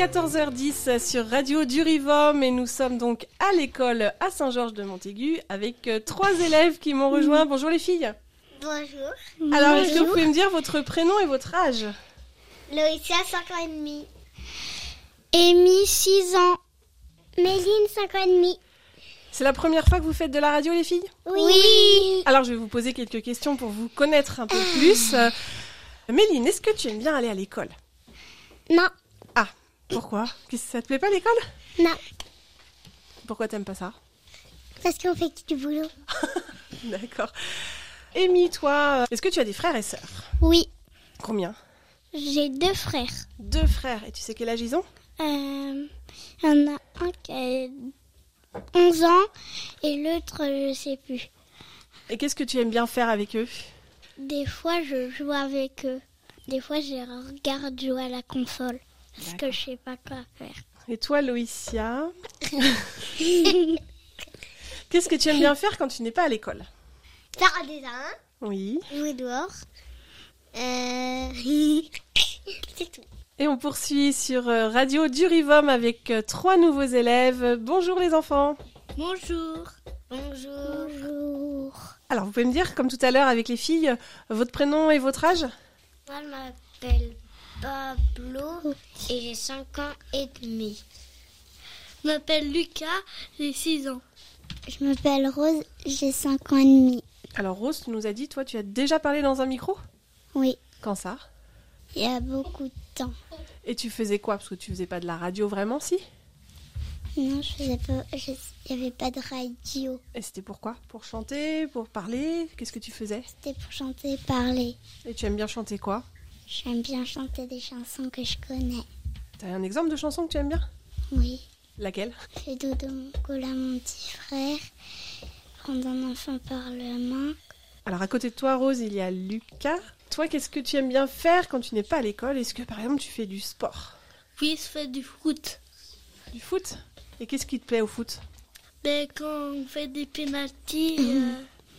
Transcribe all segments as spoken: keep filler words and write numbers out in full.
quatorze heures dix sur Radio du Rivum et nous sommes donc à l'école à Saint-Georges-de-Montaigu avec euh, trois élèves qui m'ont rejoint. Bonjour les filles. Bonjour. Alors, Bonjour. est-ce que vous pouvez me dire votre prénom et votre âge? Loïcia, cinq ans et demi. Amy, six ans. Méline, cinq ans et demi. C'est la première fois que vous faites de la radio les filles? Oui. Alors, je vais vous poser quelques questions pour vous connaître un peu plus. Euh, Méline, est-ce que tu aimes bien aller à l'école? Non. Ah, pourquoi? Qu'est-ce que ça te plaît pas l'école? Non. Pourquoi t'aimes pas ça? Parce qu'on fait du boulot. D'accord. Amy, toi, est-ce que tu as des frères et sœurs? Oui. Combien? J'ai deux frères. Deux frères. Et tu sais quel âge ils ont? Euh, il y en a un qui a onze ans et l'autre, je sais plus. Et qu'est-ce que tu aimes bien faire avec eux? Des fois, je joue avec eux. Des fois, je les regarde jouer à la console. Parce D'accord. que je sais pas quoi faire. Et toi, Loïcia? Qu'est-ce que tu aimes bien faire quand tu n'es pas à l'école? Faire un dessin, Oui. jouer dehors. Euh... C'est tout. Et on poursuit sur euh, Radio du Rivum avec euh, trois nouveaux élèves. Bonjour les enfants. Bonjour. Bonjour. Bonjour. Alors, vous pouvez me dire, comme tout à l'heure avec les filles, euh, votre prénom et votre âge? Moi, je m'appelle Pablo et j'ai cinq ans et demi. Je m'appelle Lucas, j'ai six ans. Je m'appelle Rose, j'ai cinq ans et demi. Alors Rose, tu nous as dit, toi, tu as déjà parlé dans un micro? Oui, Quand ça? il y a beaucoup de temps. Et tu faisais quoi? Parce que tu faisais pas de la radio vraiment, si? Non, je faisais pas, je- il n'y avait pas de radio. Et c'était pourquoi? Pour chanter? Pour parler? Qu'est-ce que tu faisais? C'était pour chanter et parler. Et tu aimes bien chanter quoi? J'aime bien chanter des chansons que je connais. T'as un exemple de chanson que tu aimes bien? Oui, Laquelle? c'est Dodo mon cola, mon petit frère. Prendre un enfant par la main. Alors à côté de toi, Rose, il y a Lucas. Toi, qu'est-ce que tu aimes bien faire quand tu n'es pas à l'école? Est-ce que par exemple tu fais du sport? Oui, je fais du foot. Du foot? Et qu'est-ce qui te plaît au foot? Mais quand on fait des pénaltys euh,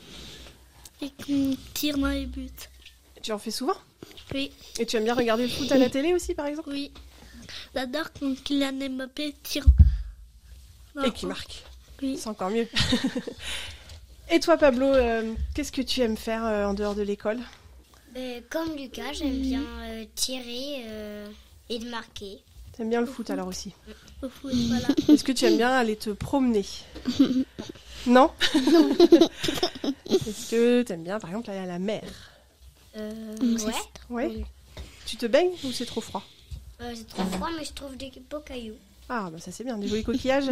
et qu'on tire dans les buts. Tu en fais souvent? Oui, Et tu aimes bien regarder le foot à la télé aussi, par exemple? oui. J'adore quand Kylian Mbappé tire. Et qui marque? Oui. C'est encore mieux. Et toi, Pablo, euh, qu'est-ce que tu aimes faire euh, en dehors de l'école? Euh, comme Lucas, j'aime bien euh, tirer euh, et de marquer. T'aimes bien le foot alors aussi? Au foot, voilà. Est-ce que tu aimes bien aller te promener? Non. Est-ce que t'aimes bien, par exemple, aller à la mer? Euh, ouais. Ouais. Oui. Tu te baignes ou c'est trop froid? Euh, c'est trop froid, mais je trouve des beaux cailloux. Ah, bah ça c'est bien, des jolis coquillages.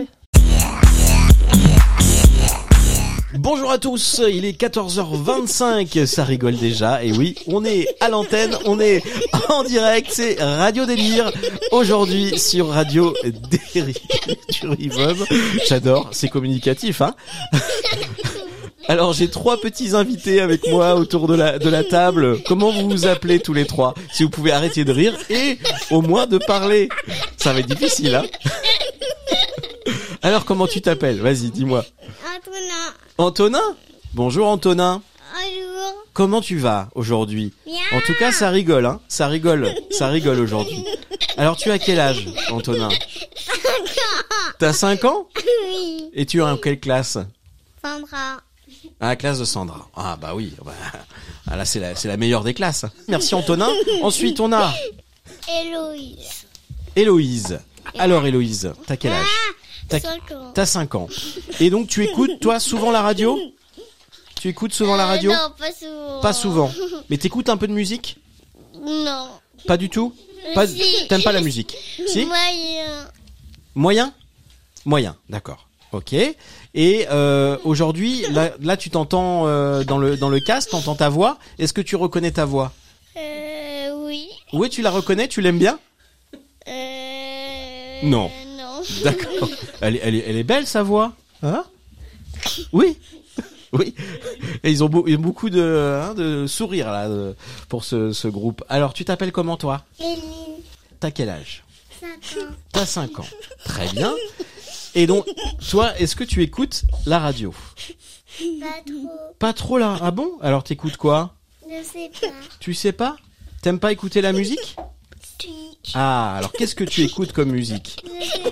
Bonjour à tous, il est quatorze heures vingt-cinq, ça rigole déjà, et oui, on est à l'antenne, on est en direct, c'est Radio Délire, aujourd'hui sur Radio Délire du Rivum. J'adore, c'est communicatif, hein. Alors j'ai trois petits invités avec moi autour de la, de la table. Comment vous vous appelez tous les trois? Si vous pouvez arrêter de rire et au moins de parler. Ça va être difficile, hein. Alors comment tu t'appelles? Vas-y, dis-moi. Antonin. Antonin? Bonjour Antonin. Bonjour. Comment tu vas aujourd'hui? Bien. En tout cas, ça rigole, hein. Ça rigole, ça rigole aujourd'hui. Alors tu as quel âge, Antonin? T'as cinq ans? Oui. Et tu es en quelle classe? Sandra. À la classe de Sandra. Ah bah oui, bah, ah, là c'est la, c'est la meilleure des classes. Merci Antonin. Ensuite on a Héloïse. Héloïse. Alors Héloïse, t'as quel âge? T'as, cinq ans. t'as cinq ans. Et donc tu écoutes toi souvent la radio? Tu écoutes souvent la radio? Euh, non, pas souvent. Pas souvent. Mais t'écoutes un peu de musique? Non. Pas du tout? Pas, Si. T'aimes pas la musique? Si? Moyen. Moyen? Moyen, d'accord. Ok. Et euh, aujourd'hui, là, là tu t'entends euh, dans le dans le casque, t'entends ta voix. Est-ce que tu reconnais ta voix? Euh, oui. Oui, tu la reconnais, tu l'aimes bien? Euh... Non. Non. D'accord. Elle est, elle est, elle est belle sa voix. Hein? Oui. Oui. Et ils ont beau- il y a beaucoup de, hein, de sourires là de- pour ce, ce groupe. Alors, tu t'appelles comment toi? Éline. T'as quel âge? cinq ans. T'as cinq ans. Très bien. Et donc, toi, est-ce que tu écoutes la radio? Pas trop. Pas trop là. Ah bon? Alors t'écoutes quoi? Je sais pas. Tu sais pas? T'aimes pas écouter la musique? Si. Ah, alors qu'est-ce que tu écoutes comme musique?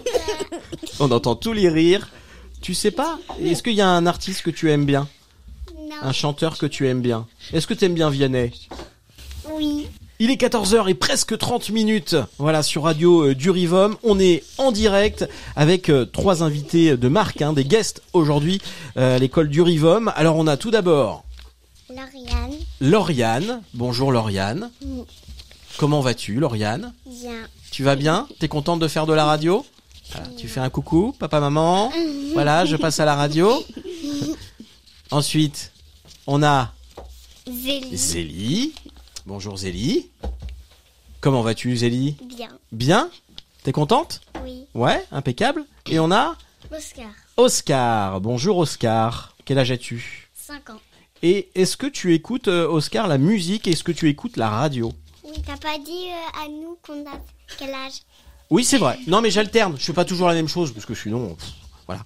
On entend tous les rires. Tu sais pas? Est-ce qu'il y a un artiste que tu aimes bien? Non. Un chanteur que tu aimes bien? Est-ce que tu aimes bien Vianney? Oui. Il est quatorze heures et presque trente minutes. Voilà, sur Radio euh, du Rivom. On est en direct avec euh, trois invités de marque, hein, des guests aujourd'hui euh, à l'école du Rivom. Alors on a tout d'abord Lauriane. Lauriane. Bonjour Lauriane. Mm. Comment vas-tu Lauriane? Bien. Tu vas bien? T'es contente de faire de la radio? Voilà, tu fais un coucou, papa, maman. Voilà, je passe à la radio. Ensuite, on a Zélie. Zélie. Bonjour Zélie. Comment vas-tu Zélie? Bien. Bien? T'es contente? Oui. Ouais, impeccable. Et on a Oscar. Oscar. Bonjour Oscar. Quel âge as-tu? cinq ans. Et est-ce que tu écoutes, euh, Oscar, la musique? Est-ce que tu écoutes la radio? Oui, t'as pas dit euh, à nous qu'on a quel âge? Oui, c'est vrai. Non, mais j'alterne. Je fais pas toujours la même chose parce que sinon, pff, voilà.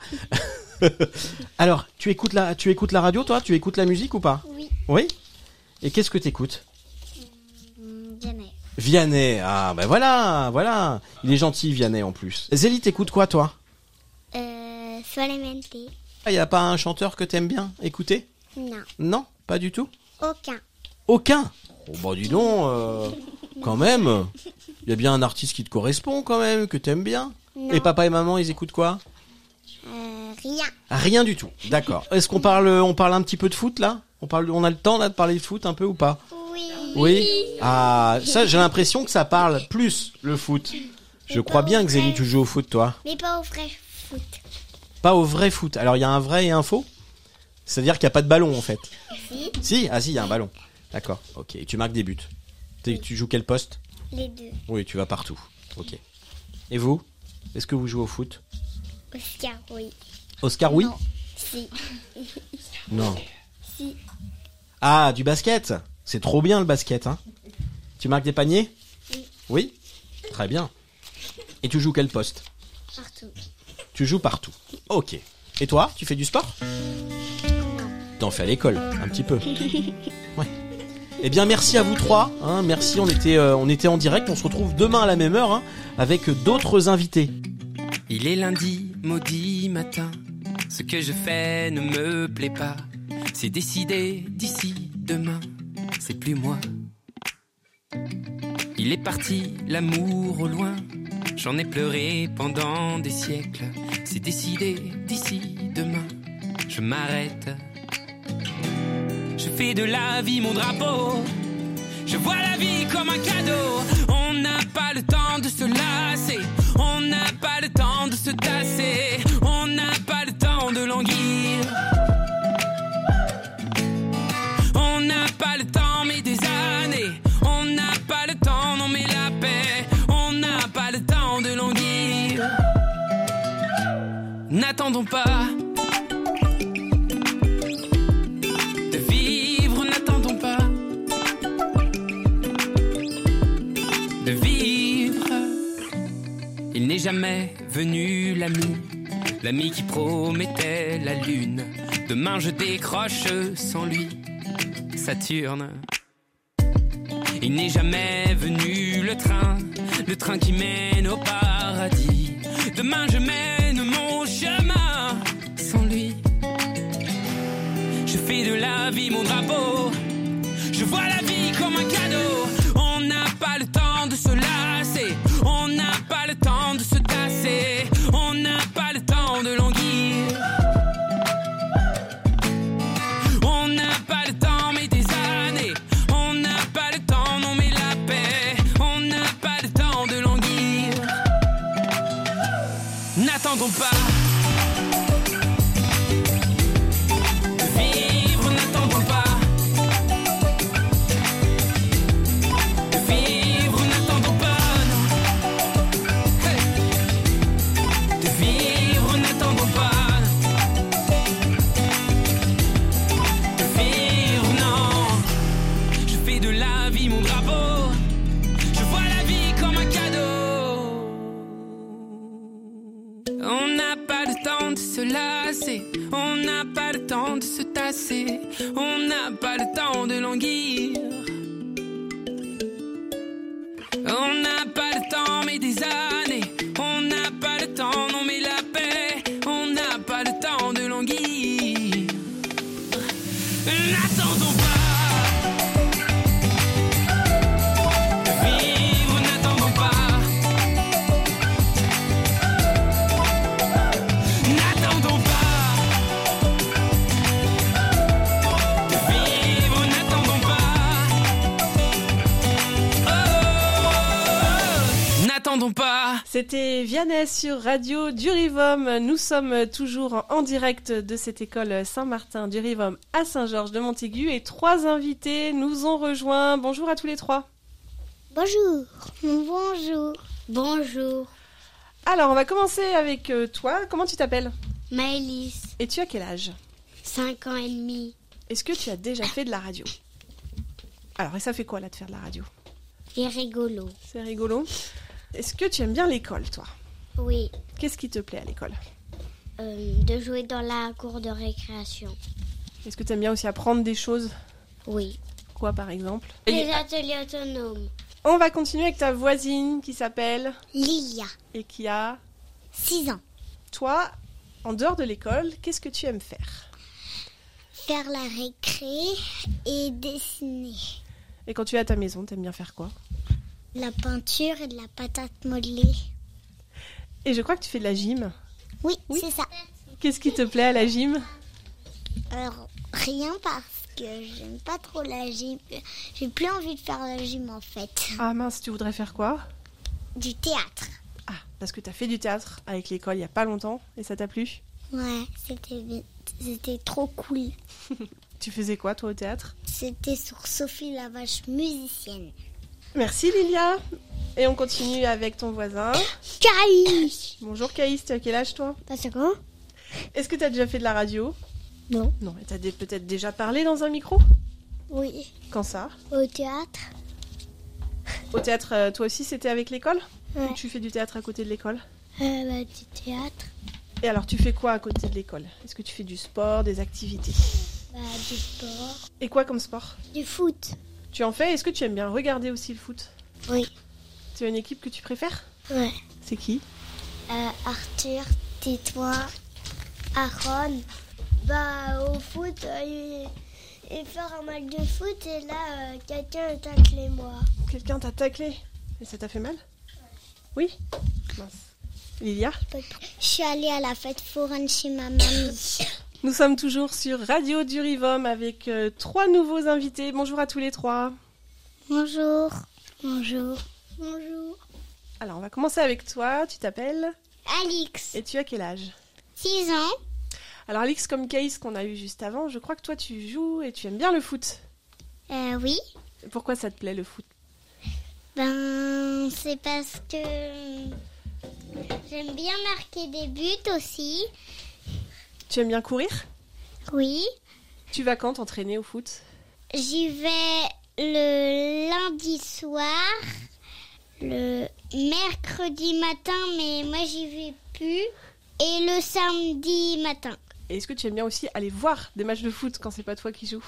Alors, tu écoutes la, tu écoutes la radio, toi? Tu écoutes la musique ou pas? Oui. Oui. Et qu'est-ce que t'écoutes? Mmh, Vianney. Vianney. Ah, ben voilà, voilà. Il est gentil, Vianney, en plus. Zélie, t'écoutes quoi, toi? Euh, Solemente. Il y a pas un chanteur que t'aimes bien écouter? Non. Non, pas du tout. Aucun. Aucun. Oh bah dis donc, euh, quand même. Il y a bien un artiste qui te correspond quand même, que t'aimes bien. Non. Et papa et maman, ils écoutent quoi? Euh, rien. Rien du tout. D'accord. Est-ce qu'on parle, on parle un petit peu de foot là? On parle, on a le temps là de parler de foot un peu ou pas? Oui. Oui. Ah, ça, j'ai l'impression que ça parle plus le foot. Je crois bien que Zélie, tu joues au foot, toi. Mais pas au vrai foot. Pas au vrai foot. Alors il y a un vrai et un faux. C'est-à-dire qu'il n'y a pas de ballon en fait. Si. Si, ah si, il y a un ballon. D'accord. Ok. Et tu marques des buts. T'es- Tu joues quel poste? Les deux. Oui, tu vas partout. Ok. Et vous? Est-ce que vous jouez au foot? Oscar, oui. Oscar, oui? Non. Si. Non. Si. Ah, du basket. C'est trop bien le basket, hein. Tu marques des paniers? Oui. Oui? Très bien. Et tu joues quel poste? Partout. Tu joues partout. Ok. Et toi, tu fais du sport? Non. T'en fais à l'école, un petit peu. Ouais. Eh bien, merci à vous trois. Hein, merci, on était, euh, on était en direct. On se retrouve demain à la même heure hein, avec d'autres invités. Il est lundi, maudit matin. Ce que je fais ne me plaît pas. C'est décidé d'ici demain. C'est plus moi. Il est parti, l'amour au loin. J'en ai pleuré pendant des siècles. C'est décidé d'ici demain. Je m'arrête. Je fais de la vie mon drapeau. Je vois la vie comme un cadeau. On n'a pas le temps de se lasser. On n'a pas le temps de se tasser. On n'a pas le temps de languir. On n'a pas le temps mais des années. On n'a pas le temps, non mais la paix. On n'a pas le temps de languir. N'attendons pas. Il n'est jamais venu l'ami, l'ami qui promettait la lune. Demain je décroche sans lui, Saturne. Il n'est jamais venu le train, le train qui mène au paradis. Demain je mène mon chemin sans lui. Je fais de la vie mon drapeau, je vois la vie comme un cadeau. On n'a pas le temps de se lasser. On n'a pas le temps de se tasser. On n'a pas le temps de languir. On n'a pas le temps mais des années. On n'a pas le temps, non mais la paix. On n'a pas le temps de languir. N'attendons pas. On n'a pas le temps de se tasser. On n'a pas le temps de languir. On n'a pas le temps C'était Vianney sur Radio du Rivum. Nous sommes toujours en direct de cette école Saint-Martin du Rivum à Saint-Georges de Montaigu et trois invités nous ont rejoints. Bonjour à tous les trois. Bonjour. Bonjour. Bonjour. Alors, on va commencer avec euh, toi. Comment tu t'appelles ? Maëlys, Et tu as quel âge ? cinq ans et demi. Est-ce que tu as déjà fait de la radio ? Alors, et ça fait quoi là de faire de la radio ? Et rigolo. C'est rigolo. Est-ce que tu aimes bien l'école, toi ? Oui. Qu'est-ce qui te plaît à l'école ? Euh, de jouer dans la cour de récréation. Est-ce que tu aimes bien aussi apprendre des choses ? Oui. Quoi, par exemple ? Les ateliers autonomes. On va continuer avec ta voisine qui s'appelle Lilia, et qui a... six ans. Toi, en dehors de l'école, qu'est-ce que tu aimes faire ? Faire la récré et dessiner. Et quand tu es à ta maison, t'aimes bien faire quoi ? La peinture et de la patate modelée. Et je crois que tu fais de la gym. Oui, Oui. c'est ça. Qu'est-ce qui te plaît à la gym ? Alors, rien parce que j'aime pas trop la gym. J'ai plus envie de faire la gym en fait. Ah mince, tu voudrais faire quoi ? Du théâtre. Ah, parce que t'as fait du théâtre avec l'école il y a pas longtemps et ça t'a plu ? Ouais, c'était, bien- c'était trop cool. Tu faisais quoi toi au théâtre ? C'était sur Sophie la vache musicienne. Merci Lilia. Et on continue avec ton voisin. Caïs. Bonjour Caïs, tu as quel âge toi ? Pas quoi ? Est-ce que t'as déjà fait de la radio ? Non. Non, et t'as dé- peut-être déjà parlé dans un micro ? Oui, Quand ça ? au théâtre. Au théâtre, euh, toi aussi c'était avec l'école ? Ouais. Ou tu fais du théâtre à côté de l'école ? Euh, bah, du théâtre. Et alors tu fais quoi à côté de l'école ? Est-ce que tu fais du sport, des activités ? Bah, du sport. Et quoi comme sport ? Du foot. Tu en fais ? Est-ce que tu aimes bien regarder aussi le foot ? Oui. Tu as une équipe que tu préfères ? Ouais. C'est qui ? Euh, Arthur, tais-toi. Aaron. Bah, au foot, euh, il, il faire un match de foot et là, euh, quelqu'un a taclé moi. Quelqu'un t'a taclé ? Et ça t'a fait mal ? Oui ? Mince. Lilia ? Je suis allée à la fête foraine chez ma mamie. Nous sommes toujours sur Radio du Rivum avec euh, trois nouveaux invités. Bonjour à tous les trois. Bonjour. Bonjour. Bonjour. Alors on va commencer avec toi. Tu t'appelles ? Alix, Et tu as quel âge ? six ans. Alors Alix, comme Caïs qu'on a eu juste avant, je crois que toi tu joues et tu aimes bien le foot. Euh, oui. Pourquoi ça te plaît le foot ? Ben, c'est parce que j'aime bien marquer des buts aussi. Tu aimes bien courir ? Oui. Tu vas quand t'entraîner au foot ? J'y vais le lundi soir, le mercredi matin, mais moi j'y vais plus, et le samedi matin. Et est-ce que tu aimes bien aussi aller voir des matchs de foot quand c'est pas toi qui joues ?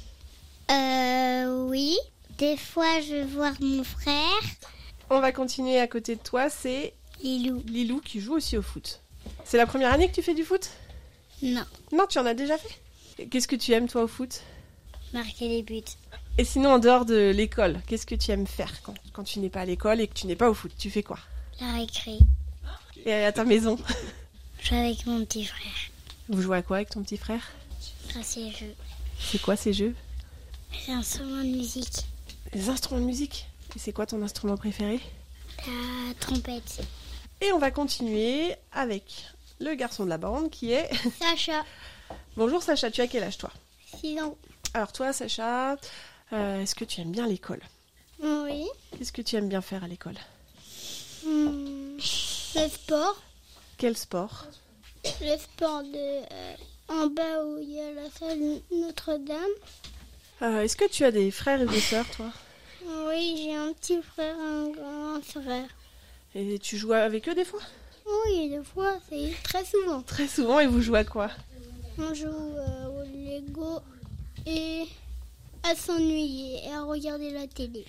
Euh, oui. Des fois, je vais voir mon frère. On va continuer à côté de toi, c'est Lilou. Lilou qui joue aussi au foot. C'est la première année que tu fais du foot ? Non. Non, tu en as déjà fait ? Et qu'est-ce que tu aimes toi au foot ? Marquer des buts. Et sinon, en dehors de l'école, qu'est-ce que tu aimes faire quand, quand tu n'es pas à l'école et que tu n'es pas au foot ? Tu fais quoi ? La récré. Et à ta maison ? Je joue avec mon petit frère. Vous jouez à quoi avec ton petit frère ? À ces jeux. C'est quoi ces jeux ? C'est un instrument de musique. Les instruments de musique. Et c'est quoi ton instrument préféré ? La trompette. Et on va continuer avec le garçon de la bande qui est... Sacha. Bonjour Sacha, tu as quel âge toi ? six ans. Alors toi Sacha, euh, est-ce que tu aimes bien l'école ? Oui. Qu'est-ce que tu aimes bien faire à l'école ? Hmm. Le sport. Quel sport ? Le sport de euh, en bas où il y a la salle Notre-Dame. euh, Est-ce que tu as des frères et des sœurs toi ? Oui, j'ai un petit frère, un grand frère. Et tu joues avec eux des fois ? Oui, des fois, c'est très souvent. Très souvent, et vous jouez à quoi ? On joue euh, au Lego et à s'ennuyer et à regarder la télé.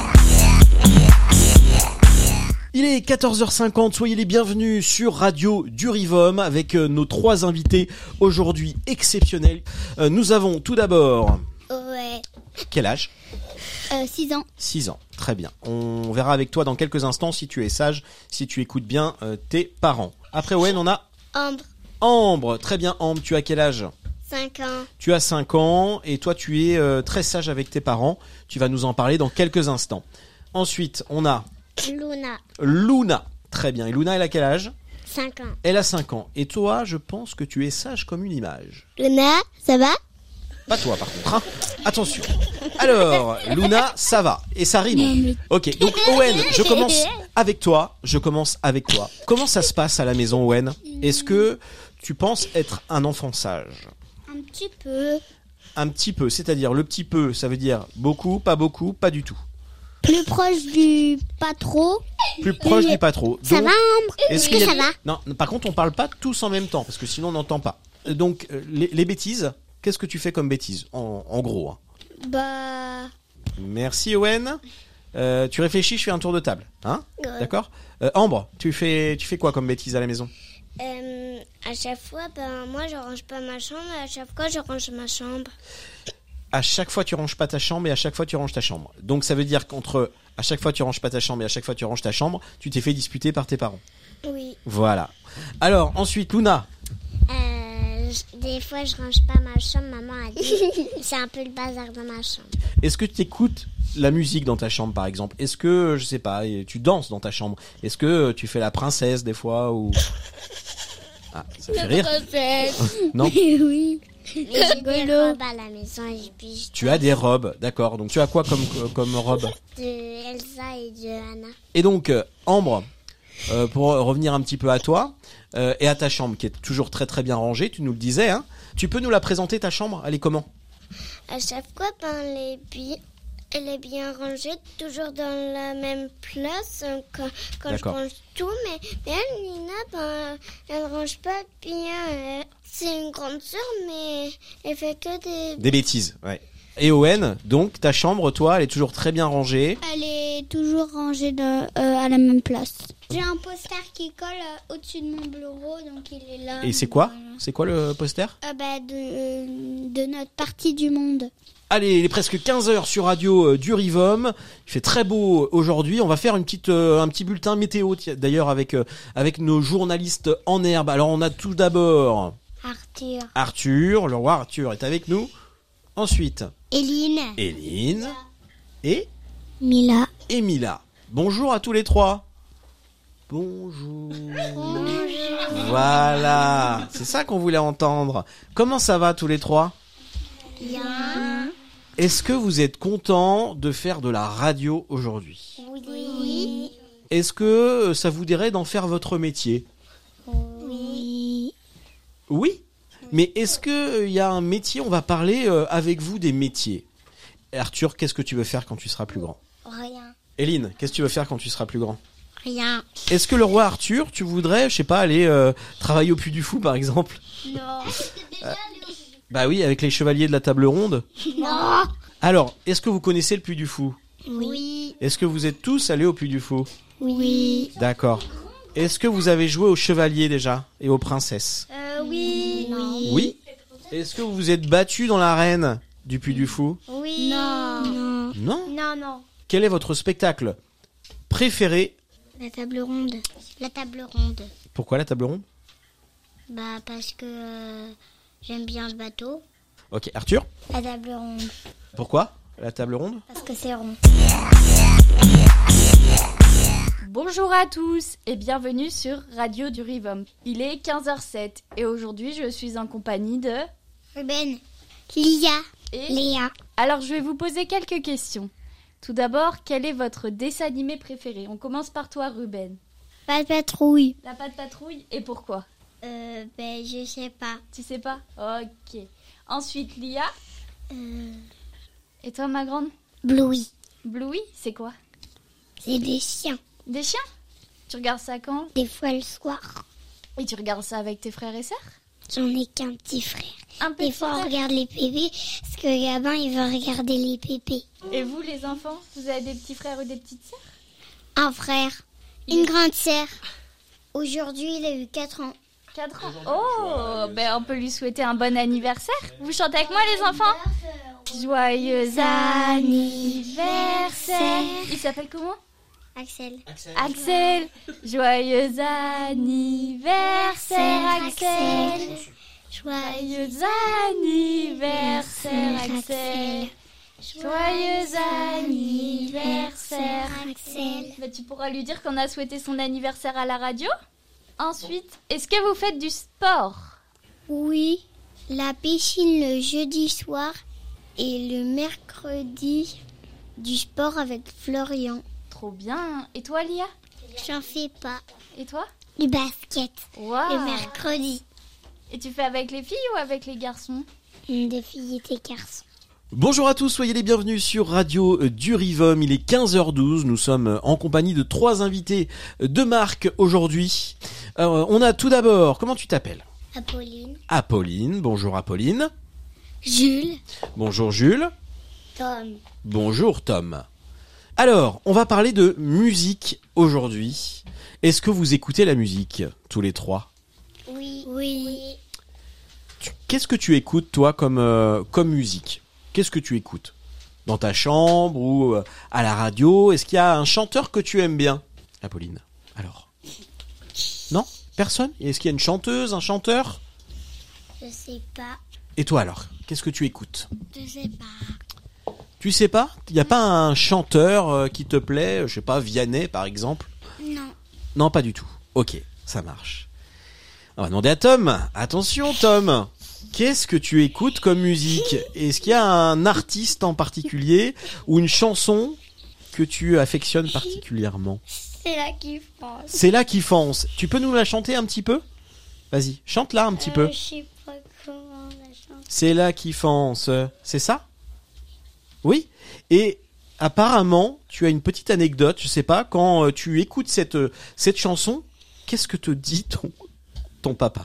Il est quatorze heures cinquante, soyez les bienvenus sur Radio du Rivum avec euh, nos trois invités aujourd'hui exceptionnels. Euh, nous avons tout d'abord... Ouais. Quel âge ? Euh, six ans. six ans, très bien. On verra avec toi dans quelques instants si tu es sage, si tu écoutes bien euh, tes parents. Après Owen, on a Ambre. Ambre, très bien Ambre, tu as quel âge ? cinq ans. Tu as cinq ans et toi tu es euh, très sage avec tes parents. Tu vas nous en parler dans quelques instants. Ensuite, on a Luna. Luna. Très bien. Et Luna, elle a quel âge ? cinq ans. Elle a cinq ans. Et toi, je pense que tu es sage comme une image. Luna, ça va? Pas toi, par contre. Hein. Attention. Alors, Luna, ça va. Et ça rime. Ok, donc Owen, je commence avec toi. Je commence avec toi. Comment ça se passe à la maison, Owen ? Est-ce que tu penses être un enfant sage ? Un petit peu. Un petit peu, c'est-à-dire le petit peu, ça veut dire beaucoup, pas beaucoup, pas du tout. Plus proche du pas trop. Plus proche du pas trop. Ça Donc, va, Ambre? est-ce Est-ce qu'il que y a- ça va? Non, par contre, on parle pas tous en même temps, parce que sinon on n'entend pas. Donc, euh, les, les bêtises, qu'est-ce que tu fais comme bêtises, en, en gros hein. Bah... Merci Owen. Euh, tu réfléchis, je fais un tour de table, hein ? Ouais. D'accord. Euh, Ambre, tu fais, tu fais quoi comme bêtises à la maison ? Euh, à chaque fois, ben, moi, je range pas ma chambre. À chaque fois, je range ma chambre. À chaque fois, tu ranges pas ta chambre et à chaque fois, tu ranges ta chambre. Donc, ça veut dire qu'entre à chaque fois, tu ranges pas ta chambre et à chaque fois, tu ranges ta chambre, tu t'es fait disputer par tes parents. Oui. Voilà. Alors, ensuite, Luna. Euh, je- des fois, je range pas ma chambre. Maman a dit c'est un peu le bazar dans ma chambre. Est-ce que tu écoutes la musique dans ta chambre, par exemple ? Est-ce que, je sais pas, tu danses dans ta chambre ? Est-ce que tu fais la princesse des fois ou... Ah, ça fait rire. Non ? Oui. Mais j'ai des robes à la maison et puis je Tu as des robes, d'accord. Donc, tu as quoi comme, comme robe ? de Elsa et de Anna. Et donc, euh, Ambre, euh, pour revenir un petit peu à toi euh, et à ta chambre, qui est toujours très très bien rangée, tu nous le disais, hein. Tu peux nous la présenter, ta chambre ? Elle est comment ? À chaque fois, ben, elle est bien, elle est bien rangée, toujours dans la même place euh, quand, quand je D'accord. range tout. Mais, mais elle, Nina, ben, elle range pas bien. Elle- C'est une grande sœur, mais elle fait que des... Des bêtises, ouais. Et Owen, donc, ta chambre, toi, elle est toujours très bien rangée. Elle est toujours rangée de, euh, à la même place. J'ai un poster qui colle euh, au-dessus de mon bureau, donc il est là. Et c'est quoi ? C'est quoi le poster ? Euh, bah, de, euh, de notre partie du monde. Allez, il est presque quinze heures sur Radio euh, du Rivom. Il fait très beau aujourd'hui. On va faire une petite, euh, un petit bulletin météo, tiens, d'ailleurs, avec, euh, avec nos journalistes en herbe. Alors, on a tout d'abord Arthur. Arthur. Le roi Arthur est avec nous. Ensuite, Eline. Éline et Mila. et Mila. Bonjour à tous les trois. Bonjour. Voilà, c'est ça qu'on voulait entendre. Comment ça va tous les trois ? Bien. Est-ce que vous êtes contents de faire de la radio aujourd'hui ? Oui. Est-ce que ça vous dirait d'en faire votre métier ? Oui. Oui. Mais est-ce qu'il y a un métier ? On va parler euh, avec vous des métiers. Arthur, qu'est-ce que tu veux faire quand tu seras plus grand ? Rien. Éline, qu'est-ce que tu veux faire quand tu seras plus grand ? Rien. Est-ce que le roi Arthur, tu voudrais, je sais pas, aller euh, travailler au Puy du Fou par exemple ? Non. Bah oui, avec les chevaliers de la table ronde. Non. Alors, est-ce que vous connaissez le Puy du Fou ? Oui. Est-ce que vous êtes tous allés au Puy du Fou ? Oui. D'accord. Est-ce que vous avez joué aux chevaliers déjà et aux princesses ? Euh, oui. Oui. Oui. Est-ce que vous vous êtes battus dans l'arène du Puy du Fou ? Oui. Non. Non. Non. Non, non. Quel est votre spectacle préféré ? La table ronde. La table ronde. Pourquoi la table ronde ? Bah, parce que euh, j'aime bien le bateau. Ok, Arthur ? La table ronde. Pourquoi la table ronde ? Parce que c'est rond. Bonjour à tous et bienvenue sur Radio du Rivom. Il est quinze heures sept et aujourd'hui je suis en compagnie de... Ruben. Lia. Et... Léa. Alors je vais vous poser quelques questions. Tout d'abord, quel est votre dessin animé préféré ? On commence par toi Ruben. Pas de patrouille. La Patte Patrouille, et pourquoi ? Euh, ben, je sais pas. Tu sais pas ? Ok. Ensuite Lia. Euh, Et toi ma grande ? Bluey. Bluey, c'est quoi ? C'est des chiens. Des chiens ? Tu regardes ça quand ? Des fois le soir. Et tu regardes ça avec tes frères et sœurs ? J'en ai qu'un petit frère. Un Des petit fois, on frère. regarde les pépés, parce que Gabin, il veut regarder les pépés. Et vous les enfants, vous avez des petits frères ou des petites sœurs ? Un frère, Il une est- grande sœur. Aujourd'hui, il a eu quatre ans. quatre ans. Oh, ben on peut lui souhaiter un bon anniversaire. Vous chantez avec moi les enfants ? Joyeux anniversaire. Il s'appelle comment ? Axel. Axel. Joyeux anniversaire Axel. Joyeux anniversaire Axel. Joyeux anniversaire Axel. Bah, tu pourras lui dire qu'on a souhaité son anniversaire à la radio. Ensuite, est-ce que vous faites du sport? Oui, la piscine le jeudi soir et le mercredi du sport avec Florian. Trop bien. Et toi, Lia? J'en fais pas. Et toi? Du basket, Waouh. le mercredi. Et tu fais avec les filles ou avec les garçons? Des filles et des garçons. Bonjour à tous, soyez les bienvenus sur Radio du Rivum. Il est quinze heures douze, nous sommes en compagnie de trois invités de marque aujourd'hui. Alors, on a tout d'abord, comment tu t'appelles? Apolline. Apolline, bonjour Apolline. Jules. Bonjour Jules. Tom. Bonjour Tom. Alors, on va parler de musique aujourd'hui. Est-ce que vous écoutez la musique, tous les trois? Oui. Oui. Tu- Qu'est-ce que tu écoutes, toi, comme, euh, comme musique? Qu'est-ce que tu écoutes? Dans ta chambre ou euh, à la radio? Est-ce qu'il y a un chanteur que tu aimes bien, Apolline? Alors? Non? Personne? Est-ce qu'il y a une chanteuse, un chanteur? Je sais pas. Et toi alors? Qu'est-ce que tu écoutes? Je sais pas. Tu sais pas? Il n'y a pas un chanteur euh, qui te plaît? Je sais pas, Vianney par exemple? Non. Non, pas du tout. Ok, ça marche. On va demander à Tom. Attention Tom, qu'est-ce que tu écoutes comme musique? Est-ce qu'il y a un artiste en particulier ou une chanson que tu affectionnes particulièrement? C'est là qui pense. C'est là qui fonce. Tu peux nous la chanter un petit peu? Vas-y, chante-la un petit peu. Je sais pas comment la chanter. C'est là qui fonce. C'est ça? Oui. Et apparemment, tu as une petite anecdote, je sais pas, quand euh, tu écoutes cette, euh, cette chanson, qu'est-ce que te dit ton, ton papa?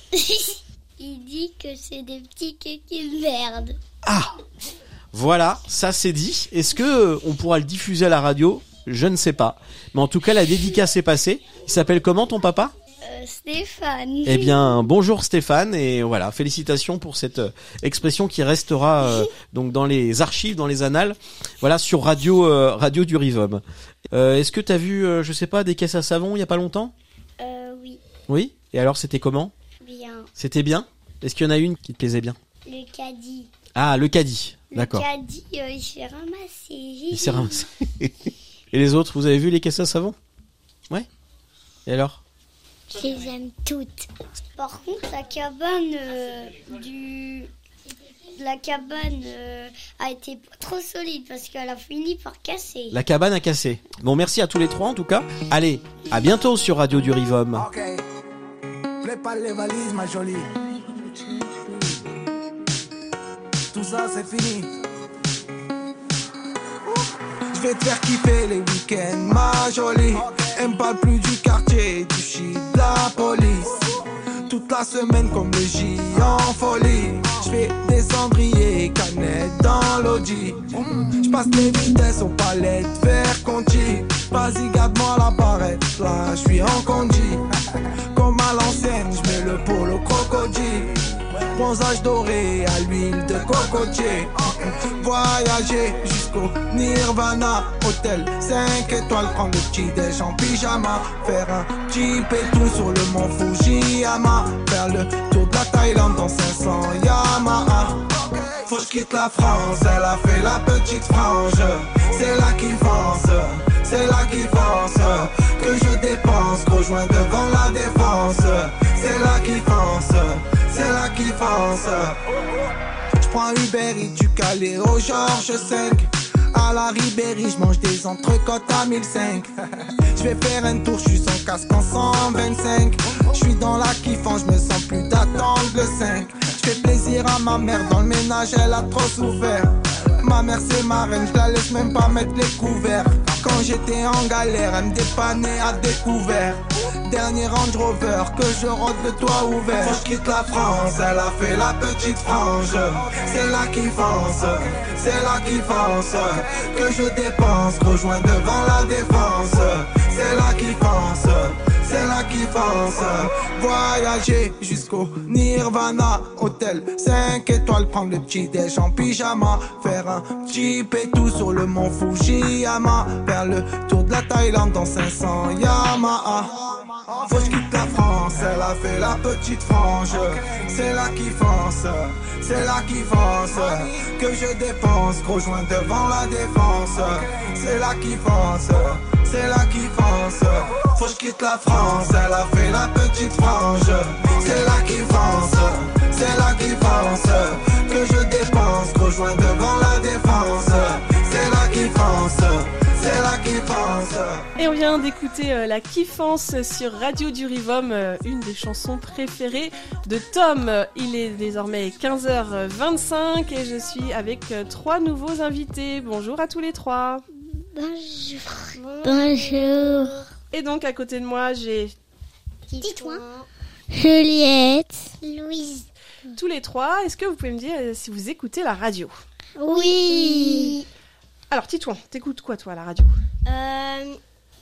Il dit que c'est des petits kékis de merde. Ah! Voilà, ça c'est dit. Est-ce que euh, on pourra le diffuser à la radio? Je ne sais pas. Mais en tout cas, la dédicace est passée. Il s'appelle comment ton papa? Euh, Stéphane. Eh bien, bonjour Stéphane, et voilà, félicitations pour cette euh, expression qui restera euh, donc dans les archives, dans les annales, voilà, sur Radio euh, Radio du Rivum. Euh, est-ce que t'as vu, euh, je sais pas, des caisses à savon il y a pas longtemps? Euh, oui, Oui. Et alors, c'était comment? bien. C'était bien? Est-ce qu'il y en a une qui te plaisait bien? Le caddie. Ah, le caddie. D'accord. Le caddie, euh, il s'est ramassé. Il s'est ramassé. Et les autres, vous avez vu les caisses à savon? Ouais. Et alors? Je les aime toutes. Par contre, la cabane euh, du... La cabane euh, a été trop solide parce qu'elle a fini par casser. La cabane a cassé. Bon, merci à tous les trois en tout cas. Allez, à bientôt sur Radio du Rivum. Ok, prépare les valises ma jolie. Tout ça c'est fini. Je vais te faire kiffer les week-ends ma jolie. Elle me parle plus du quartier, du shit, de la police. Toute la semaine comme le J en folie. Je fais des cendriers, canettes dans l'audi. Je passe les vitesses aux palettes vers Conti. Vas-y garde-moi la barrette, là je suis en condi. Comme à l'ancienne, je mets le polo crocodile. Bronzage doré à l'huile de cocotier. Voyager jusqu'au Nirvana. Hôtel cinq étoiles, prendre le petit déj en pyjama. Faire un petit pétou sur le mont Fujiyama. Faire le tour de la Thaïlande dans cinq cents Yamaha. Faut que je quitte la France, elle a fait la petite frange. C'est là qu'il fonce, c'est là qu'il fonce. Que je dépense, rejoins devant la défense. C'est là qu'il fonce, c'est là qu'il fonce. J'prends Uber et du Calais au Georges cinq. À la Ribéry, j'mange des entrecôtes à mille cinq. J'vais faire un tour, j'suis sans casque en cent vingt-cinq. J'suis dans la kiffant, j'me sens plus d'attendre le cinq. J'fais plaisir à ma mère, dans le ménage elle a trop souffert. Ma mère c'est ma reine, j'la laisse même pas mettre les couverts. Quand j'étais en galère, elle me dépannait à découvert. Dernier Range Rover, que je rentre le toit ouvert. Faut que je quitte la France, elle a fait la petite frange. C'est là qu'il fonce, c'est là qu'il fonce. Que je dépense, rejoins devant la défense. C'est là qu'il fonce, c'est là qu'il fonce. Voyager jusqu'au Nirvana. Hôtel cinq étoiles, prendre le petit déj en pyjama. Faire un petit pétou sur le mont Fujiyama. Faire le tour de la Thaïlande dans cinq cents Yamaha. Faut que je quitte la France, elle a fait la petite frange. C'est là qu'il fonce, c'est là qu'il fonce. Que je dépense, gros joint devant la défense. C'est là qu'il fonce, c'est c'est la kiffance. Faut que je quitte la France, elle a fait la petite frange. C'est la kiffance, c'est la kiffance. Que je dépense, rejoins devant la défense. C'est la kiffance, c'est la kiffance. Et on vient d'écouter euh, la kiffance sur Radio du Rivom, euh, une des chansons préférées de Tom. Il est désormais quinze heures vingt-cinq et je suis avec euh, trois nouveaux invités. Bonjour à tous les trois. Bonjour. Bonjour. Et donc à côté de moi, j'ai Titouan, Juliette, Louise. tous les trois. Est-ce que vous pouvez me dire euh, si vous écoutez la radio? Oui. Alors Titouan, t'écoutes quoi toi à la radio? Euh,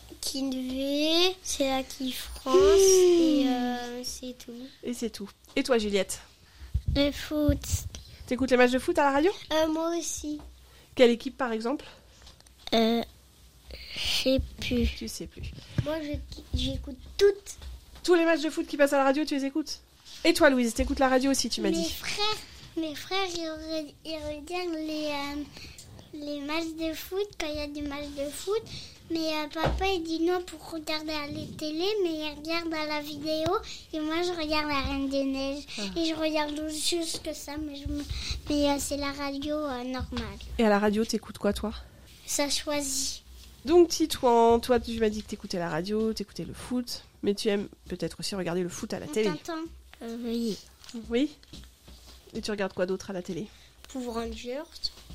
Kinvé, c'est la Kiff France et euh, c'est tout. Et c'est tout. Et toi Juliette? Le foot. T'écoutes les matchs de foot à la radio? Euh, moi aussi. Quelle équipe par exemple? Euh, je sais plus. Tu sais plus. Moi, je- j'écoute toutes. Tous les matchs de foot qui passent à la radio, tu les écoutes? Et toi Louise, t'écoutes la radio aussi, tu m'as Mes dit? frères, mes frères, ils, re- ils regardent les, euh, les matchs de foot quand il y a des matchs de foot. Mais euh, papa, il dit non pour regarder à la télé, mais il regarde à la vidéo. Et moi, je regarde la Reine des Neiges. Ah. Et je regarde juste que ça, mais, je me- mais euh, c'est la radio euh, normale. Et à la radio, t'écoutes quoi toi? Ça choisit. Donc Titouan, toi tu m'as dit que t'écoutais la radio, t'écoutais le foot, mais tu aimes peut-être aussi regarder le foot à la télé. T'entends euh, Oui. Oui. Et tu regardes quoi d'autre à la télé? Pour Rangers.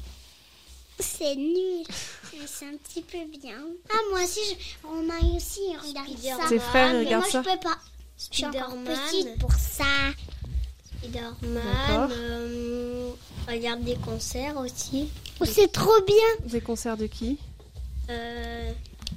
C'est nul. C'est un petit peu bien. Ah, moi aussi, je... Romain aussi, il regarde ça. Tes frères, ils Mais regardent moi, ça? je peux pas. Je suis encore Spider-Man. petite pour ça. D'accord. Spider-Man, euh, regarde des concerts aussi. Oh, c'est trop bien. Des concerts de qui? Euh,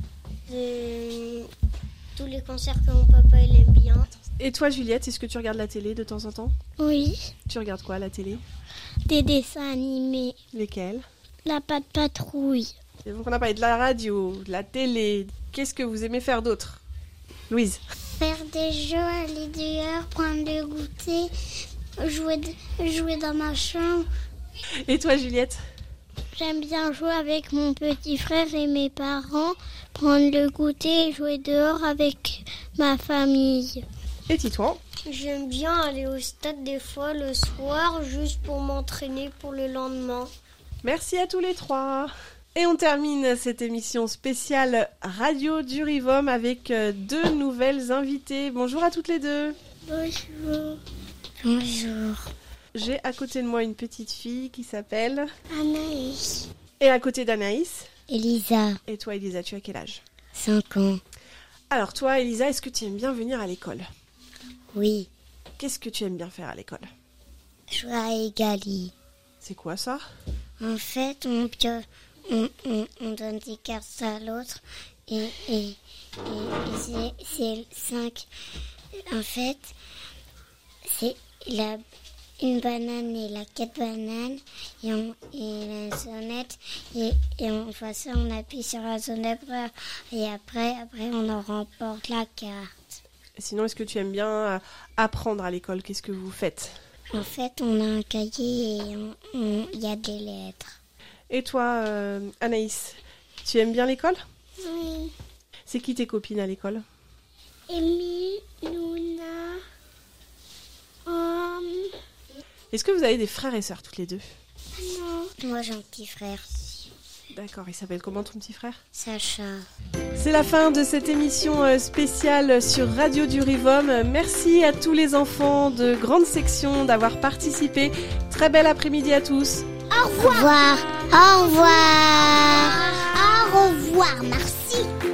des- tous les concerts que mon papa il aime bien. Et toi Juliette, est-ce que tu regardes la télé de temps en temps? Oui. Tu regardes quoi à la télé? Des dessins animés. Lesquels? La patte patrouille. Et donc on a parlé de la radio, de la télé. Qu'est-ce que vous aimez faire d'autre? Louise? Faire des jeux, aller dehors, prendre le goûter, jouer, de- jouer dans ma chambre. Et toi Juliette? J'aime bien jouer avec mon petit frère et mes parents, prendre le goûter et jouer dehors avec ma famille. Et Titouan? J'aime bien aller au stade des fois le soir juste pour m'entraîner pour le lendemain. Merci à tous les trois. Et on termine cette émission spéciale Radio du Rivom avec euh, deux nouvelles invitées. Bonjour à toutes les deux. Bonjour. Bonjour. J'ai à côté de moi une petite fille qui s'appelle... Anaïs. Et à côté d'Anaïs. Elisa, Et toi Elisa, tu as quel âge? cinq ans. Alors toi Elisa, est-ce que tu aimes bien venir à l'école? Oui. Qu'est-ce que tu aimes bien faire à l'école? Jouer à Egali. C'est quoi ça? En fait, on, pio- on, on, on donne des cartes à l'autre et, et, et, et c'est, c'est cinq. En fait, c'est la, une banane et la quatre bananes et, on, et la sonnette et, et on voit ça, on appuie sur la sonnette et après, après on en remporte la carte. Sinon, est-ce que tu aimes bien euh, apprendre à l'école? Qu'est-ce que vous faites? En fait, on a un cahier et on- on- il y a des lettres. Et toi euh, Anaïs, tu aimes bien l'école? Oui. C'est qui tes copines à l'école? Amy, Luna, um, Est-ce que vous avez des frères et sœurs toutes les deux? non. Moi j'ai un petit frère, D'accord, il s'appelle comment ton petit frère? Sacha. C'est la fin de cette émission euh, spéciale sur Radio du Rivom. Merci à tous les enfants de grande section d'avoir participé. Très bel après-midi à tous. Au revoir. Au revoir. Au revoir. Merci.